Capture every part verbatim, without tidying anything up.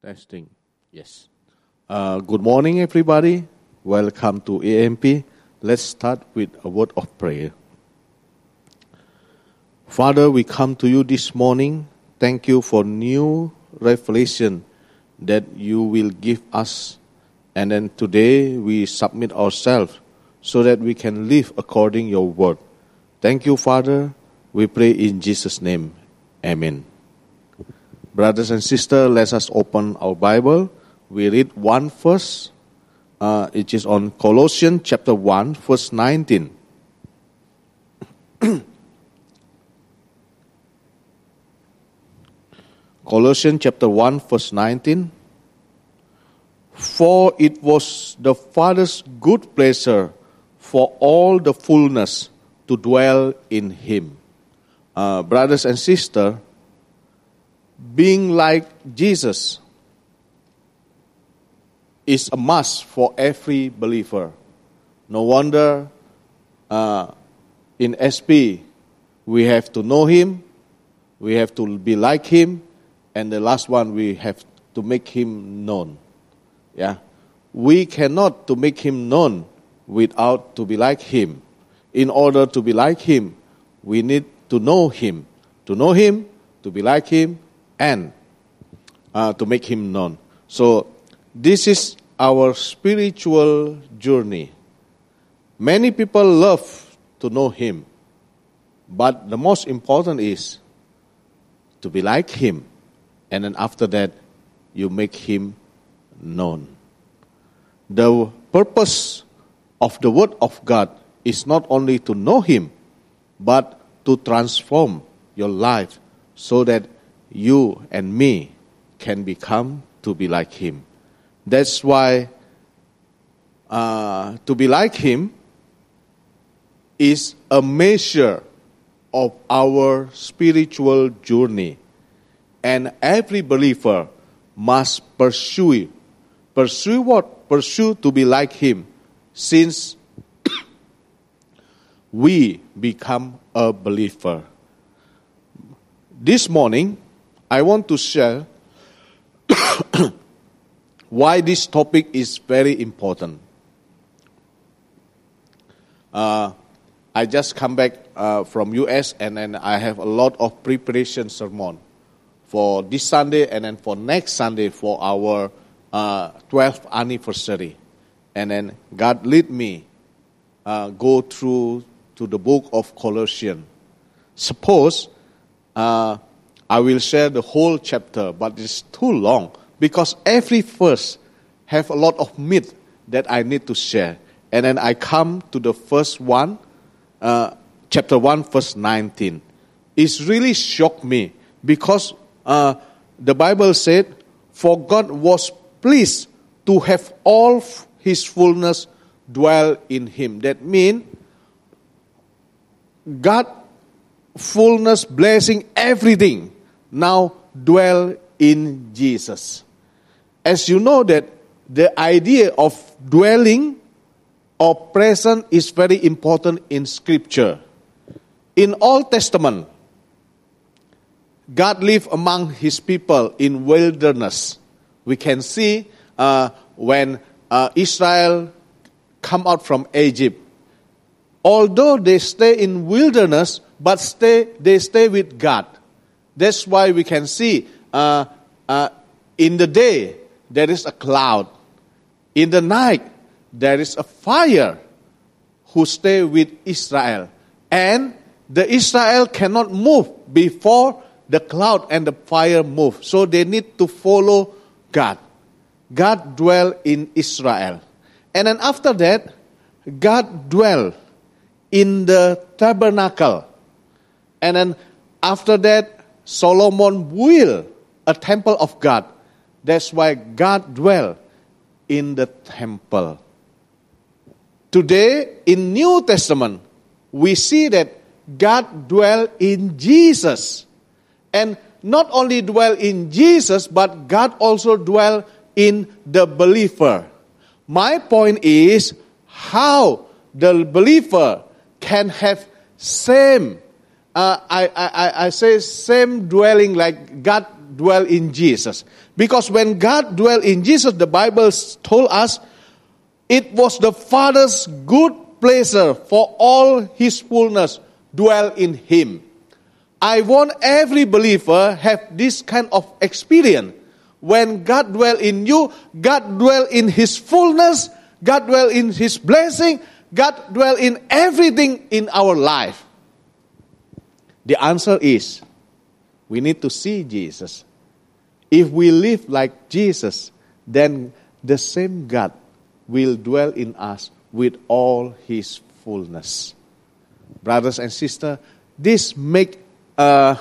Testing. Yes. Uh, good morning, everybody. Welcome to A M P. Let's start with a word of prayer. Father, we come to you this morning. Thank you for new revelation that you will give us. And then today we submit ourselves so that we can live according to your word. Thank you, Father. We pray in Jesus' name. Amen. Brothers and sisters, let us open our Bible. We read one verse. Uh, it is on Colossians chapter one, verse nineteen. Colossians chapter one, verse nineteen. For it was the Father's good pleasure for all the fullness to dwell in Him. Uh, brothers and sisters, being like Jesus is a must for every believer. No wonder uh, in S P we have to know Him, we have to be like Him, and the last one we have to make Him known. Yeah, we cannot to make Him known without to be like Him. In order to be like Him, we need to know Him. To know Him, to be like Him, and uh, to make Him known. So this is our spiritual journey. Many people love to know Him, but the most important is to be like Him, and then after that, you make Him known. The purpose of the Word of God is not only to know Him, but to transform your life so that you and me can become to be like Him. That's why uh, to be like Him is a measure of our spiritual journey. And every believer must pursue it. Pursue what? Pursue to be like Him, since we become a believer. This morning, I want to share why this topic is very important. Uh, I just come back uh, from U S and then I have a lot of preparation sermon for this Sunday and then for next Sunday for our uh, twelfth anniversary. And then God lead me uh, go through to the book of Colossians. Suppose uh, I will share the whole chapter, but it's too long because every verse have a lot of myth that I need to share. And then I come to the first one, uh, chapter one, verse nineteen. It's really shocked me because uh, the Bible said, for God was pleased to have all His fullness dwell in Him. That means God fullness, blessing, everything now dwell in Jesus. As you know that the idea of dwelling or present is very important in Scripture. In Old Testament, God lived among His people in wilderness. We can see uh, when uh, Israel come out from Egypt. Although they stay in wilderness, but stay they stay with God. That's why we can see uh, uh, in the day there is a cloud. In the night there is a fire who stay with Israel. And the Israel cannot move before the cloud and the fire move. So they need to follow God. God dwell in Israel. And then after that, God dwell in the tabernacle. And then after that, Solomon built a temple of God. That's why God dwell in the temple. Today, in New Testament, we see that God dwell in Jesus. And not only dwell in Jesus, but God also dwell in the believer. My point is how the believer can have same, uh, I, I, I say same dwelling like God dwell in Jesus. Because when God dwelt in Jesus, the Bible told us, it was the Father's good pleasure for all His fullness dwell in Him. I want every believer have this kind of experience. When God dwell in you, God dwell in His fullness, God dwell in His blessing, God dwell in everything in our life. The answer is, we need to see Jesus. If we live like Jesus, then the same God will dwell in us with all His fullness. Brothers and sisters, this make uh,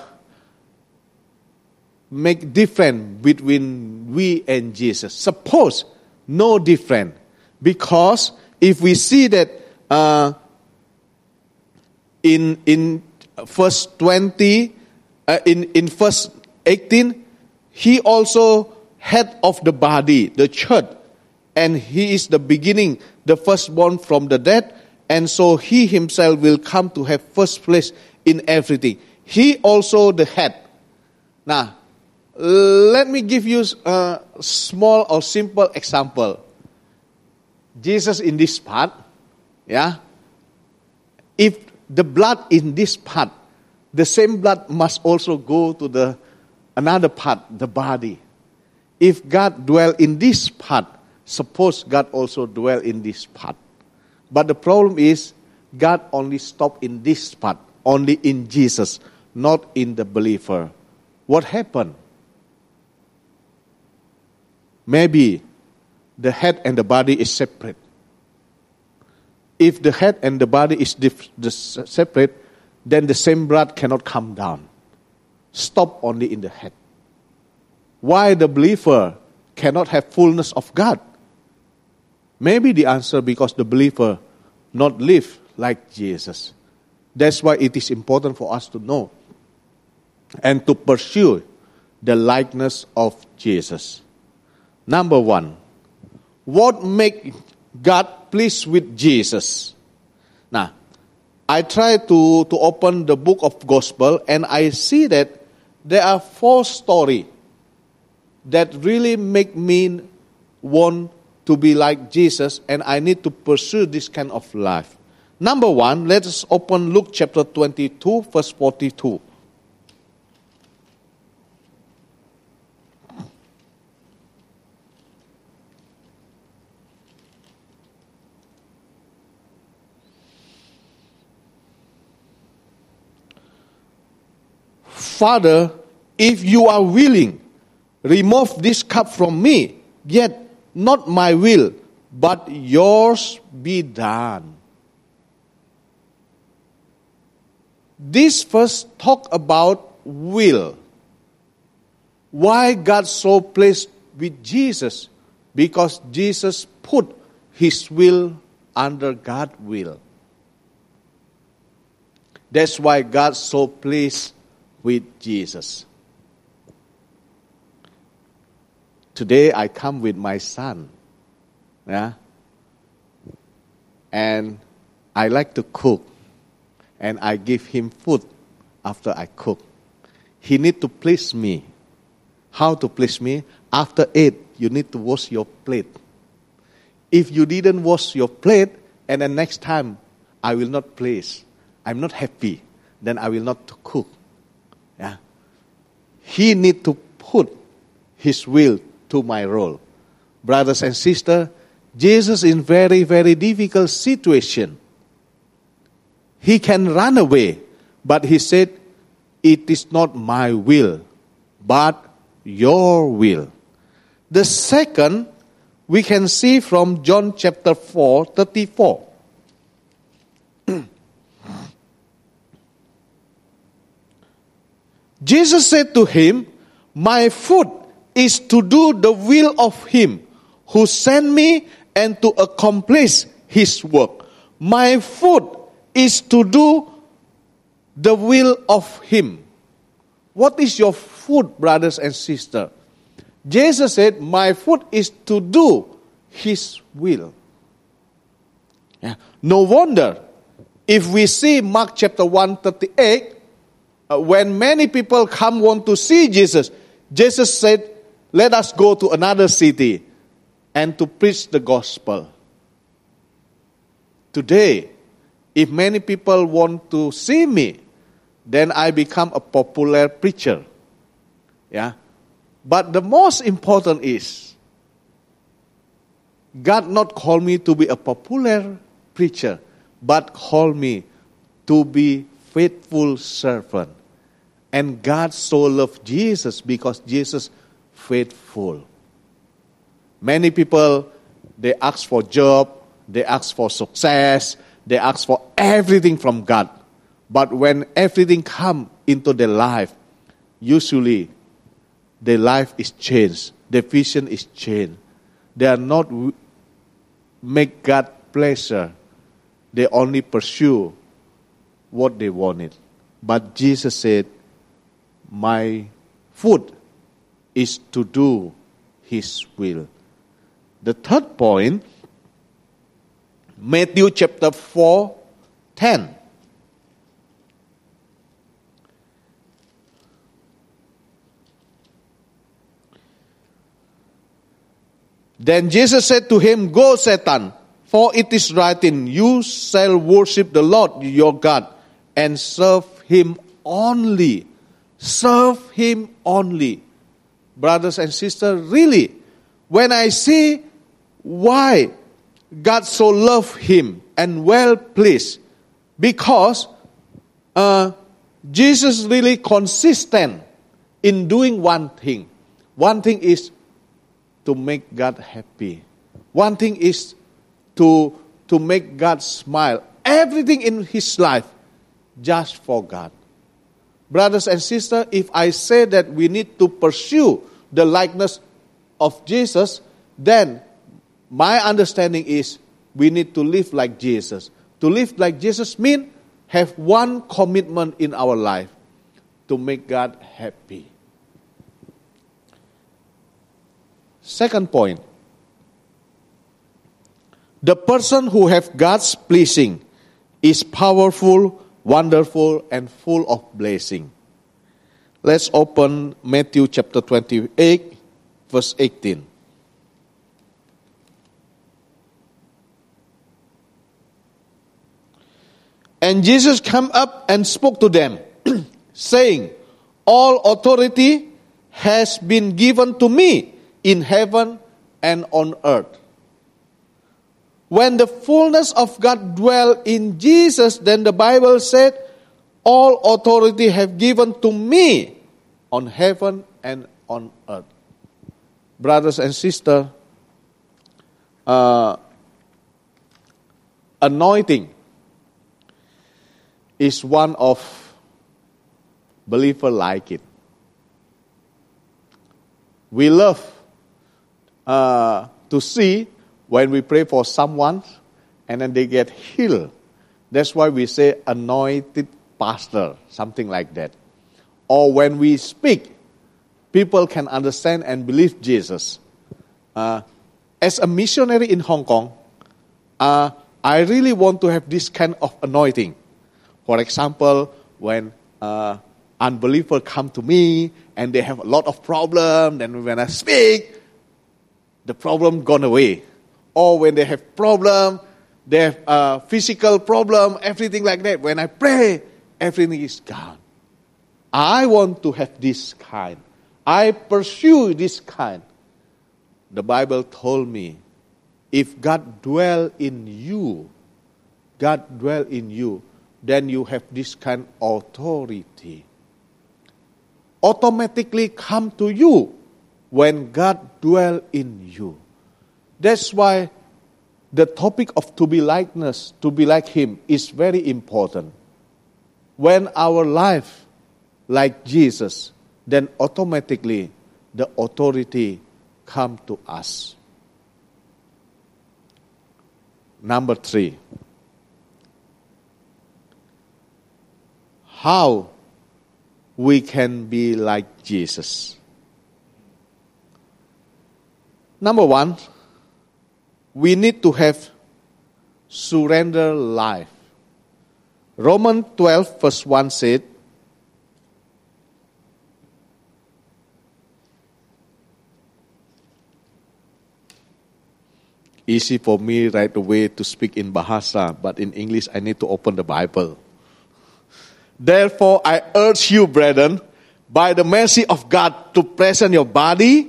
make difference between we and Jesus. Suppose no difference, because if we see that uh, in in verse twenty, uh, in in verse eighteen, He also head of the body, the church, and He is the beginning, the firstborn from the dead, and so He Himself will come to have first place in everything. He also the head. Now, let me give you a small or simple example. Jesus in this part, yeah. If the blood in this part, the same blood must also go to the another part, the body. If God dwell in this part, suppose God also dwell in this part. But the problem is, God only stop in this part, only in Jesus, not in the believer. What happened? Maybe the head and the body is separate. If the head and the body is dif- separate, then the same blood cannot come down. Stop only in the head. Why the believer cannot have fullness of God? Maybe the answer because the believer not live like Jesus. That's why it is important for us to know and to pursue the likeness of Jesus. Number one, what make God pleased with Jesus? Now, I try to, to open the book of Gospel, and I see that there are four stories that really make me want to be like Jesus, and I need to pursue this kind of life. Number one, let us open Luke chapter twenty-two, verse forty-two. Father, if you are willing, remove this cup from me, yet not my will, but yours be done. This verse talk about will. Why God so pleased with Jesus? Because Jesus put His will under God's will. That's why God so pleased with Jesus. Today I come with my son, yeah, and I like to cook, and I give him food after I cook. He need to please me. How to please me? After eat, you need to wash your plate. If you didn't wash your plate, and the next time I will not please, I'm not happy, then I will not cook. Yeah, he need to put his will to my role. Brothers and sisters, Jesus in very, very difficult situation. He can run away, but he said, it is not my will, but your will. The second, we can see from John chapter four, thirty-four. Jesus said to him, my food is to do the will of Him who sent me and to accomplish His work. My food is to do the will of Him. What is your food, brothers and sisters? Jesus said, my food is to do His will. Yeah. No wonder, if we see Mark chapter one, thirty-eight, uh, when many people come want to see Jesus, Jesus said, let us go to another city and to preach the gospel. Today, if many people want to see me, then I become a popular preacher. Yeah. But the most important is, God not call me to be a popular preacher, but call me to be faithful servant. And God so loved Jesus because Jesus faithful. Many people, they ask for job, they ask for success, they ask for everything from God. But when everything come into their life, usually their life is changed, their vision is changed. They are not w- make God pleasure. They only pursue what they wanted. But Jesus said, my food is to do His will. The third point, Matthew chapter four, ten. Then Jesus said to him, go, Satan, for it is written, you shall worship the Lord your God and serve Him only. Serve Him only. Brothers and sisters, really, when I see why God so loved him and well pleased, because uh, Jesus really consistent in doing one thing. One thing is to make God happy. One thing is to, to make God smile. Everything in his life just for God. Brothers and sisters, if I say that we need to pursue the likeness of Jesus, then my understanding is we need to live like Jesus. To live like Jesus means have one commitment in our life, to make God happy. Second point, the person who has God's pleasing is powerful, wonderful, and full of blessing. Let's open Matthew chapter twenty-eight, verse eighteen. And Jesus came up and spoke to them, saying, all authority has been given to me in heaven and on earth. When the fullness of God dwelt in Jesus, then the Bible said, all authority have given to me on heaven and on earth. Brothers and sisters, uh, anointing is one of believers like it. We love uh, to see when we pray for someone and then they get healed. That's why we say anointed pastor, something like that. Or when we speak, people can understand and believe Jesus. Uh, as a missionary in Hong Kong, uh, I really want to have this kind of anointing. For example, when uh, unbelievers come to me and they have a lot of problems, then when I speak, the problem gone away. Or when they have problem, they have a physical problem, everything like that. When I pray, everything is gone. I want to have this kind. I pursue this kind. The Bible told me, if God dwell in you, God dwell in you, then you have this kind of authority. Automatically come to you when God dwell in you. That's why the topic of to be likeness, to be like Him, is very important. When our life like Jesus, then automatically the authority come to us. Number three. How we can be like Jesus. Number one, we need to have surrender life. Romans twelve verse one said, easy for me right away to speak in Bahasa, but in English I need to open the Bible. Therefore, I urge you, brethren, by the mercy of God, to present your body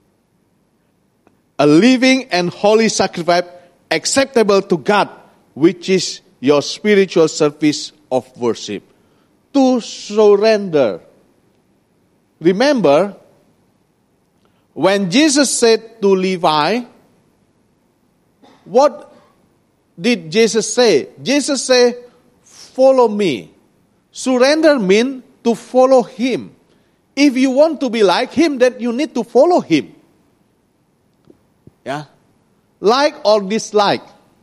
a living and holy sacrifice acceptable to God, which is your spiritual service of worship. To surrender. Remember, when Jesus said to Levi, what did Jesus say? Jesus said, follow me. Surrender means to follow him. If you want to be like him, then you need to follow him. Yeah? Like or dislike.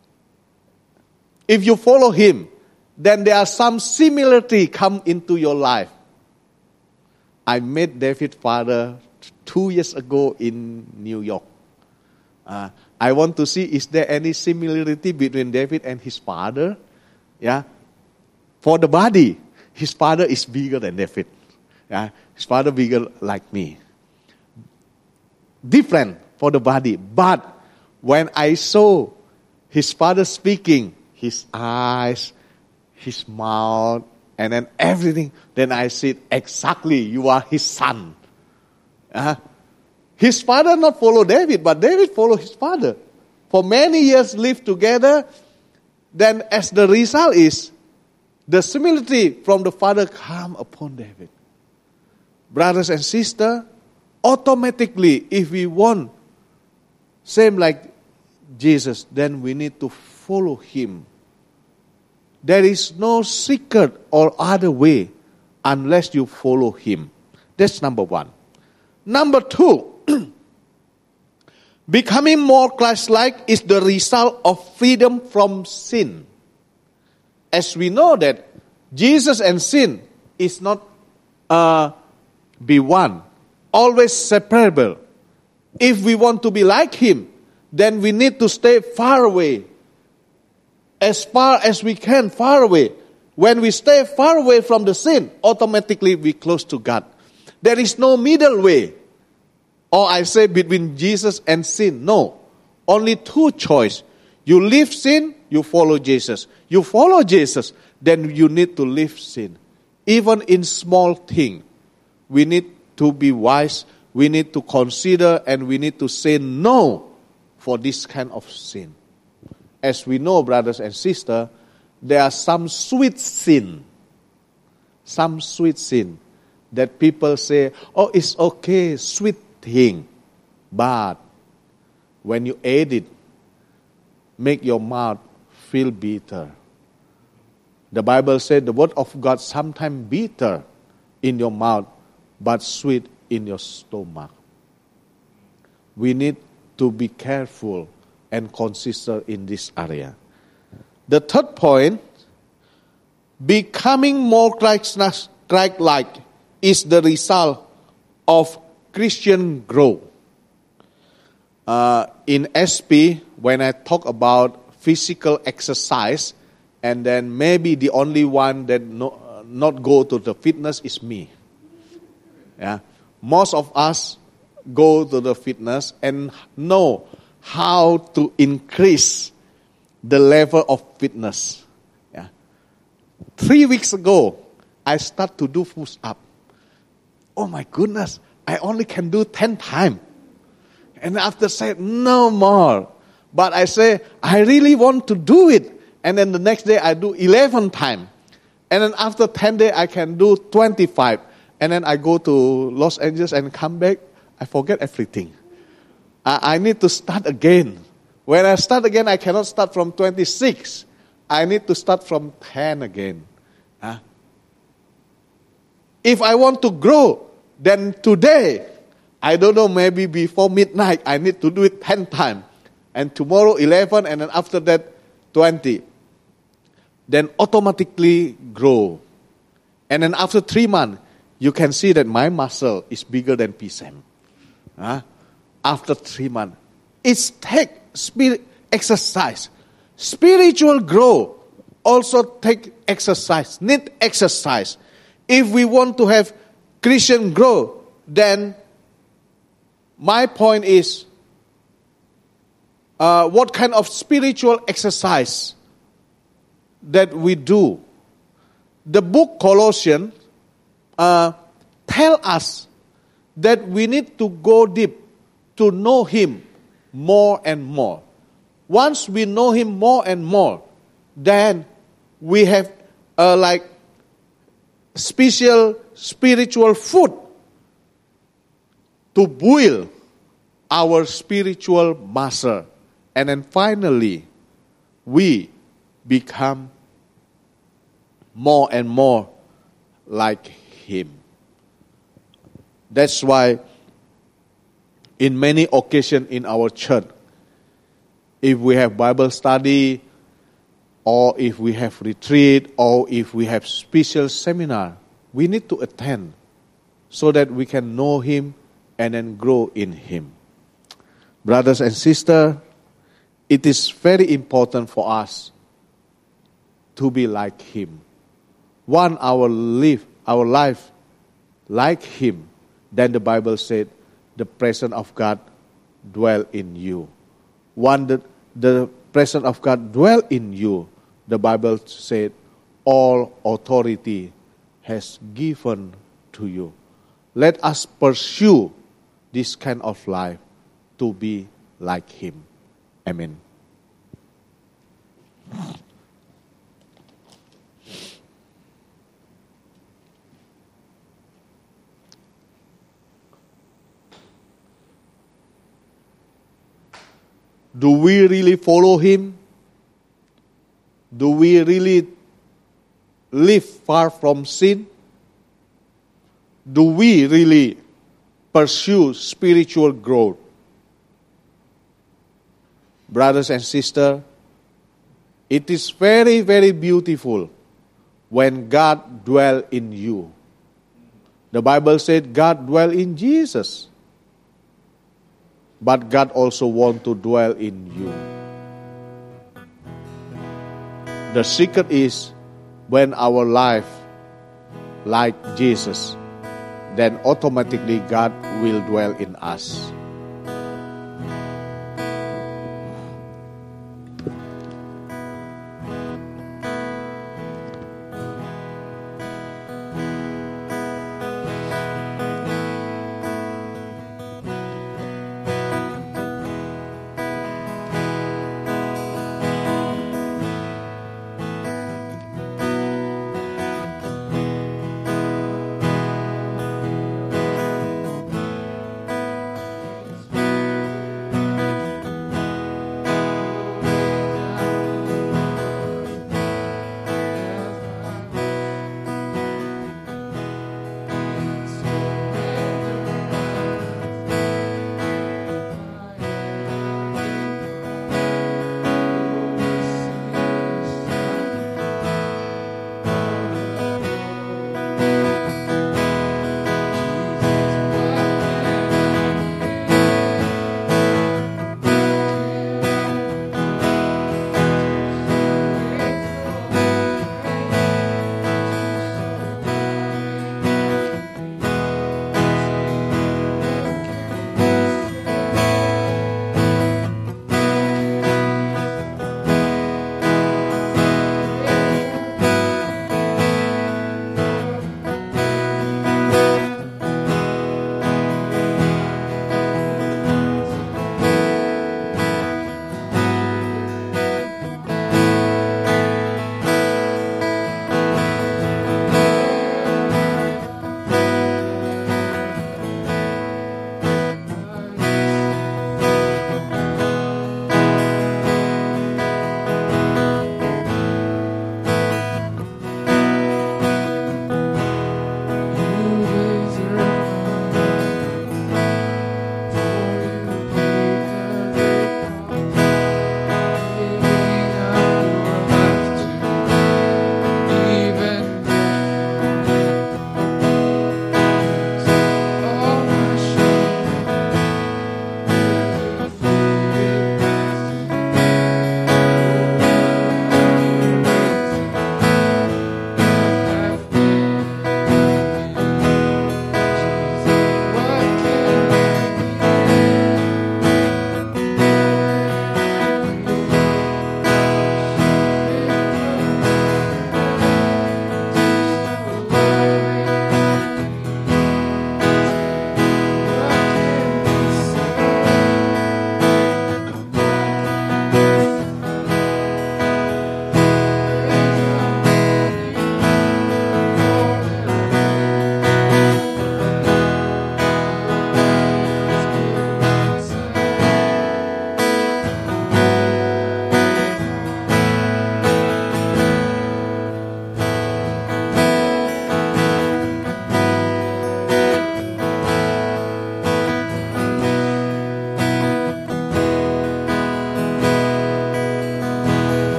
If you follow him, then there are some similarity come into your life. I met David's father two years ago in New York. Uh, I want to see, is there any similarity between David and his father? Yeah. For the body, his father is bigger than David. Yeah. His father bigger like me. Different for the body. But when I saw his father speaking, his eyes, his mouth, and then everything, then I said, exactly, you are his son. Uh, his father not follow David, but David follow his father. For many years lived together, then as the result is, the similarity from the father come upon David. Brothers and sisters, automatically, if we want same like Jesus, then we need to follow him. There is no secret or other way unless you follow him. That's number one. Number two, becoming more Christ-like is the result of freedom from sin. As we know that Jesus and sin is not uh, be one, always separable. If we want to be like him, then we need to stay far away. As far as we can, far away. When we stay far away from the sin, automatically we close to God. There is no middle way. Or I say between Jesus and sin. No. Only two choices. You leave sin, you follow Jesus. You follow Jesus, then you need to leave sin. Even in small things, we need to be wise. We need to consider and we need to say no for this kind of sin. As we know, brothers and sisters, there are some sweet sin. Some sweet sin that people say, oh, it's okay, sweet thing. But when you eat it, make your mouth feel bitter. The Bible said the word of God sometimes bitter in your mouth, but sweet in your stomach. We need to be careful and consistent in this area. The third point, becoming more Christ-like is the result of Christian growth. Uh, in S P, when I talk about physical exercise, and then maybe the only one that no, uh, not go to the fitness is me. Yeah, most of us go to the fitness and know how to increase the level of fitness. Yeah. Three weeks ago, I start to do push-up. Oh my goodness, I only can do ten times. And after said, no more. But I say, I really want to do it. And then the next day I do eleven times. And then after ten days I can do twenty-five. And then I go to Los Angeles and come back, I forget everything. I, I need to start again. When I start again, I cannot start from twenty-six. I need to start from ten again. Huh? If I want to grow, then today, I don't know, maybe before midnight, I need to do it ten times. And tomorrow eleven, and then after that twenty. Then automatically grow. And then after three months, you can see that my muscle is bigger than P S A M. Huh? After three months. It's take spirit exercise. Spiritual growth also take exercise, need exercise. If we want to have Christian growth, then my point is, uh, what kind of spiritual exercise that we do. The book Colossians uh, tell us that we need to go deep to know Him more and more. Once we know Him more and more, then we have uh, like special spiritual food to build our spiritual muscle. And then finally, we become more and more like Him. That's why in many occasions in our church, if we have Bible study, or if we have retreat, or if we have special seminar, we need to attend so that we can know Him and then grow in Him. Brothers and sisters, it is very important for us to be like Him. Want our live, our life like Him, then the Bible said, the presence of God dwell in you. Want the, the presence of God dwell in you, the Bible said, all authority has given to you. Let us pursue this kind of life to be like Him. Amen. Do we really follow Him? Do we really live far from sin? Do we really pursue spiritual growth? Brothers and sisters, it is very, very beautiful when God dwells in you. The Bible said God dwells in Jesus. But God also wants to dwell in you. The secret is when our life like Jesus, then automatically God will dwell in us.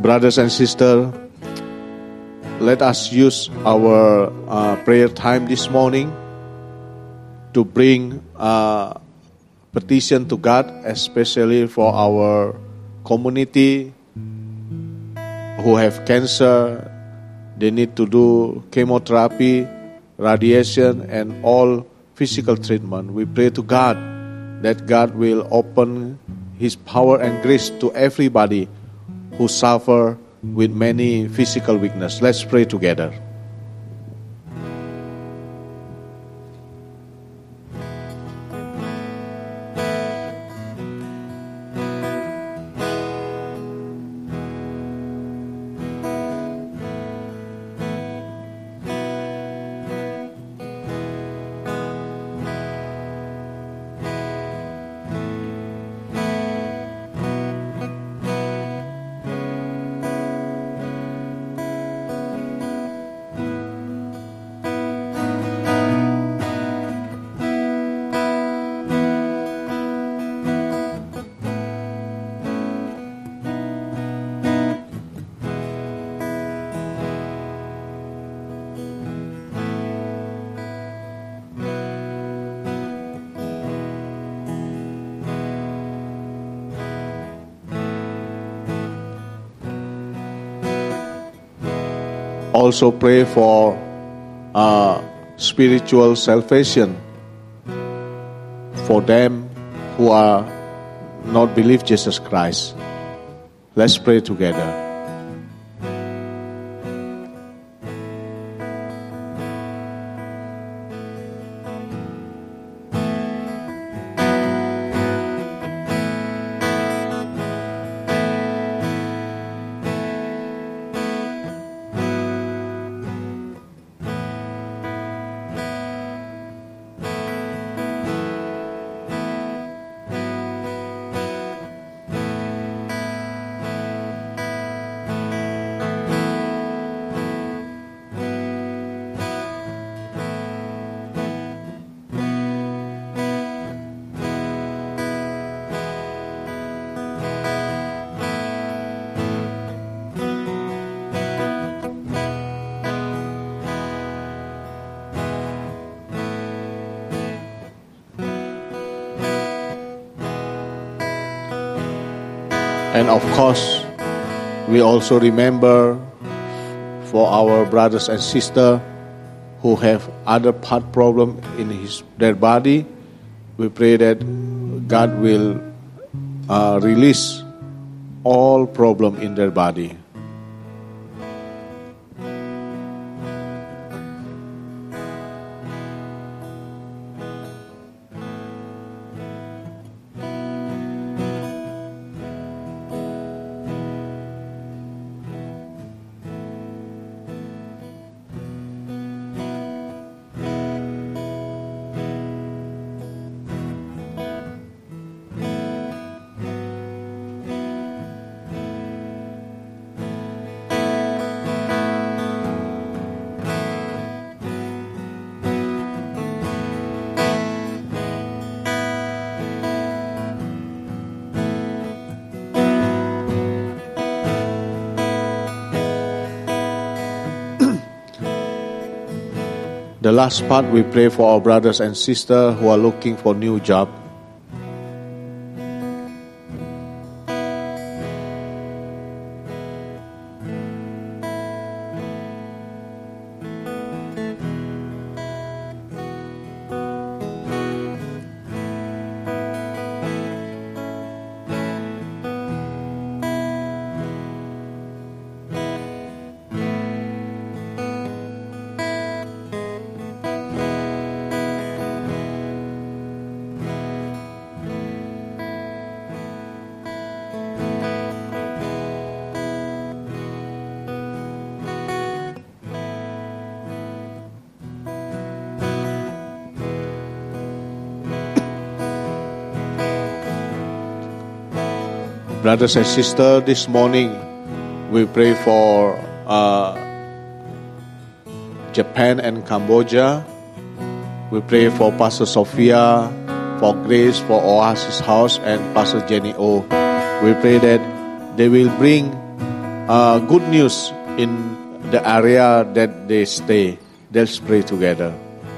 Brothers and sisters, let us use our uh, prayer time this morning to bring uh, petition to God, especially for our community who have cancer. They need to do chemotherapy, radiation, and all physical treatment. We pray to God that God will open His power and grace to everybody who suffer with many physical weakness. Let's pray together. Also pray for uh, spiritual salvation for them who are not believe Jesus Christ. Let's pray together. And of course, we also remember for our brothers and sisters who have other part problem in his their body. We pray that God will uh, release all problem in their body. The last part, we pray for our brothers and sisters who are looking for new job. Brothers and sisters, this morning we pray for uh, Japan and Cambodia. We pray for Pastor Sophia, for Grace, for Oasis House, and Pastor Jenny O. We pray that they will bring uh, good news in the area that they stay. Let's pray together.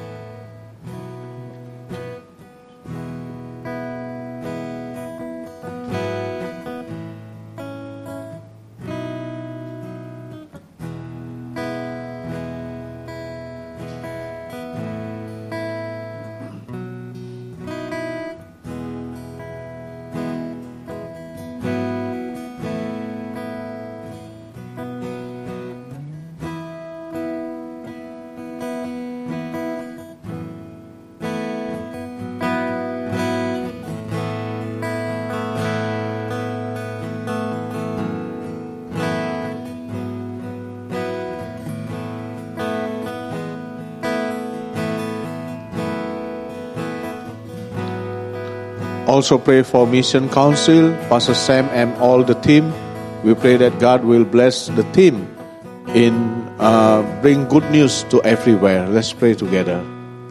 Also pray for Mission Council, Pastor Sam and all the team. We pray that God will bless the team in uh, bring good news to everywhere. Let's pray together.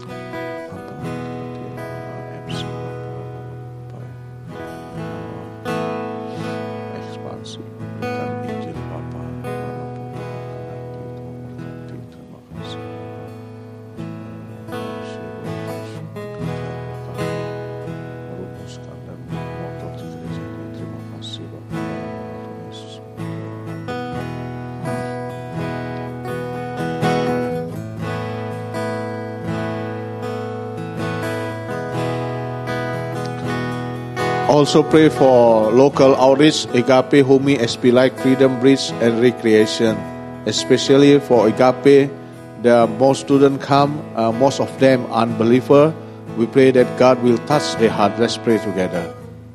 Also pray for local outreach, Agape, Humi, S P Light, Freedom Bridge, and Recreation. Especially for Agape, the most students come, uh, most of them unbeliever. We pray that God will touch their heart. Let's pray together.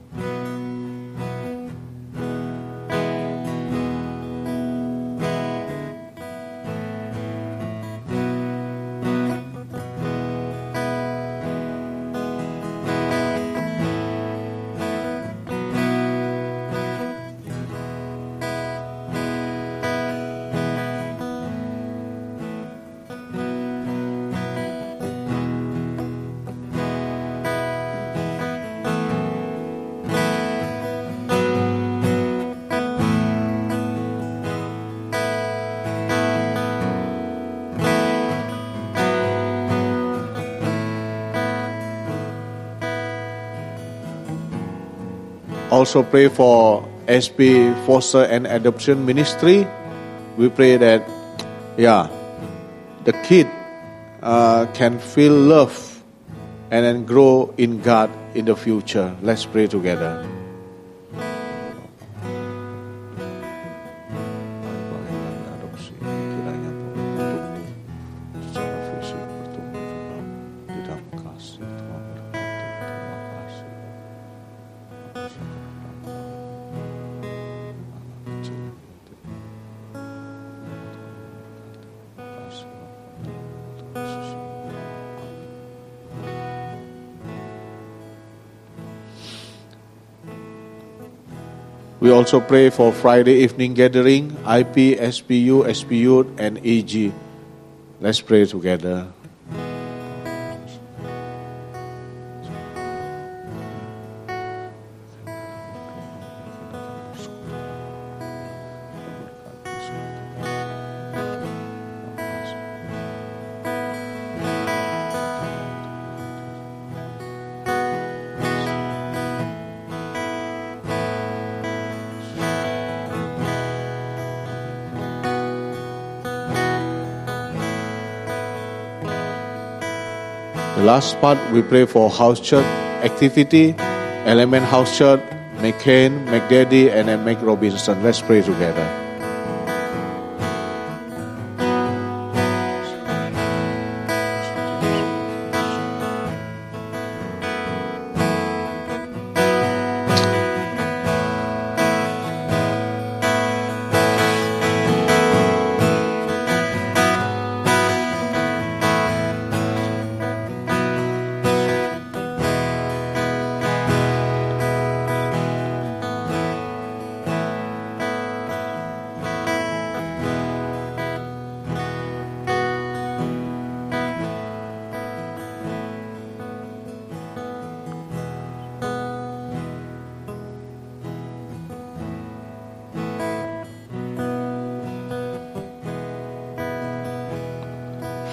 Also pray for S P Foster and Adoption Ministry. We pray that, yeah, the kid uh, can feel love and then grow in God in the future. Let's pray together. We also pray for Friday evening gathering, I P, S P U, S P U, and A G. Let's pray together. The last part, we pray for house church activity, Element House Church, McCain, McDaddy, and then Mac Robinson. Let's pray together.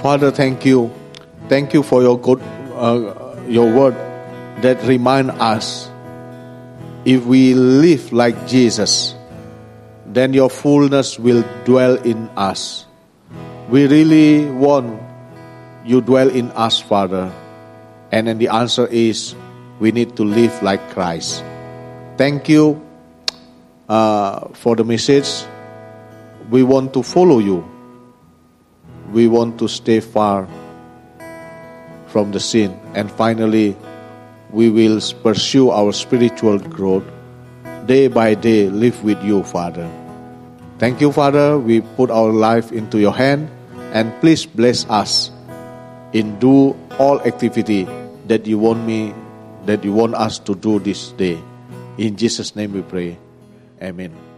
Father, thank you. Thank you for your good, uh, your word that remind us, if we live like Jesus, then your fullness will dwell in us. We really want you dwell in us, Father. And then the answer is, we need to live like Christ. Thank you uh, for the message. We want to follow you. We want to stay far from the sin. And finally, we will pursue our spiritual growth. Day by day, live with you, Father. Thank you, Father. We put our life into your hand. And please bless us in do all activity that you want me, that you want us to do this day. In Jesus' name we pray. Amen.